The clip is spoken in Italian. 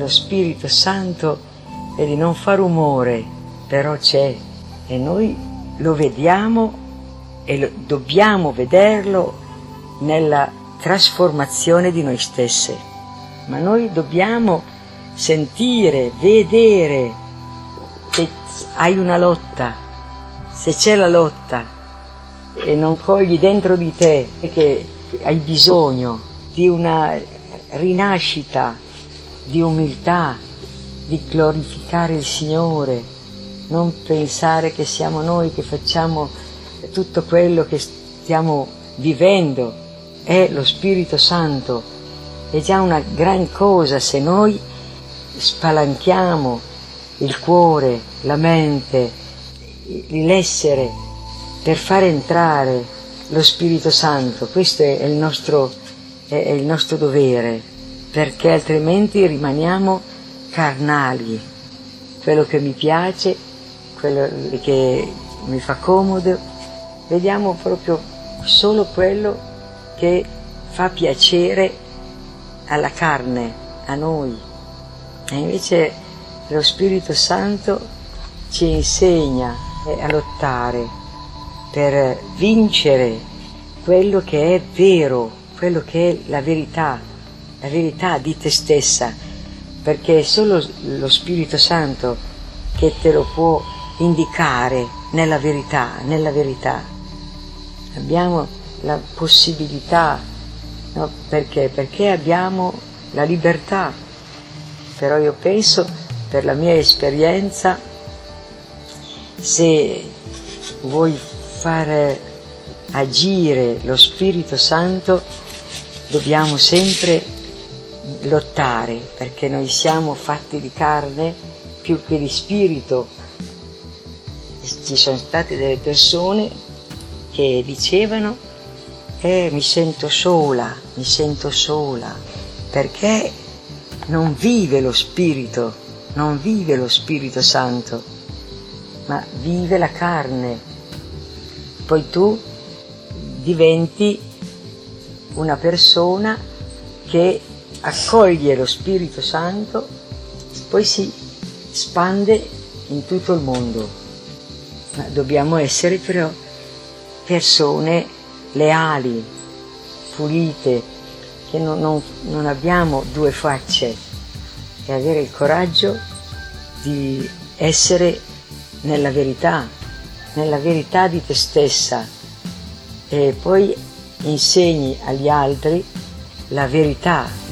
lo Spirito Santo è di non far rumore, però c'è, e noi lo vediamo e dobbiamo vederlo nella trasformazione di noi stesse. Ma noi dobbiamo sentire, vedere che hai una lotta. Se c'è la lotta e non cogli dentro di te che hai bisogno di una rinascita, di umiltà, di glorificare il Signore, non pensare che siamo noi che facciamo tutto quello che stiamo vivendo, è lo Spirito Santo. È già una gran cosa se noi spalanchiamo il cuore, la mente, l'essere per far entrare lo Spirito Santo. Questo è il nostro dovere, perché altrimenti rimaniamo carnali. Quello che mi piace, quello che mi fa comodo, vediamo proprio solo quello che fa piacere alla carne, a noi. E invece lo Spirito Santo ci insegna a lottare per vincere quello che è vero, quello che è la verità di te stessa, perché è solo lo Spirito Santo che te lo può indicare nella verità. Abbiamo la possibilità, no? Perché? Perché abbiamo la libertà. Però io penso, per la mia esperienza, se vuoi far agire lo Spirito Santo dobbiamo sempre lottare, perché noi siamo fatti di carne più che di spirito. Ci sono state delle persone che dicevano mi sento sola, perché non vive lo Spirito Santo, ma vive la carne. Poi tu diventi una persona che accoglie lo Spirito Santo, poi si spande in tutto il mondo. Ma dobbiamo essere però persone leali, pulite, che non abbiamo due facce, e avere il coraggio di essere nella verità di te stessa, e poi insegni agli altri la verità